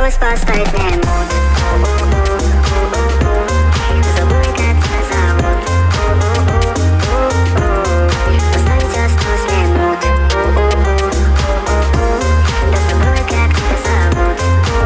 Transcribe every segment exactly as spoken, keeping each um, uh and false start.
Осталось поставить мне мод. Забыл, как тебя зовут. Поставить осталось мне мод. Да забыл, как тебя зовут.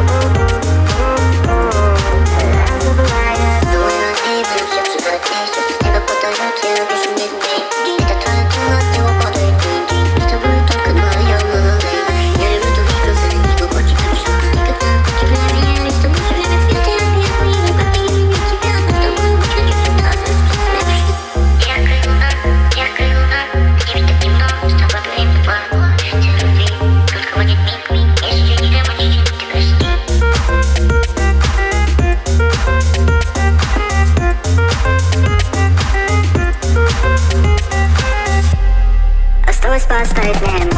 Я забываю. Думаю, и прям сердце кровей. Сердце с неба подает, я вижу медведей. Это твое тело, от него падает день. С тобой только вдвоем молодые. Я люблю твои глаза, не глубокий камешок. Никогда тебя не меняли, с тобой все время вперед. Я объехал, не покину не тебя, но с тобой хочу всегда застрять. Яркая луна, яркая луна, где ведь так темно, с тобой твоим теплом. Счастье любви, только будет миг, если не романтичен, ты прости. Осталось поставить мне